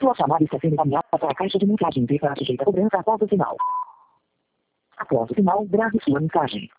Sua chamada está sendo encaminhada para a caixa de mensagem e será sujeita a cobrança após o sinal. Após o sinal, grave sua mensagem.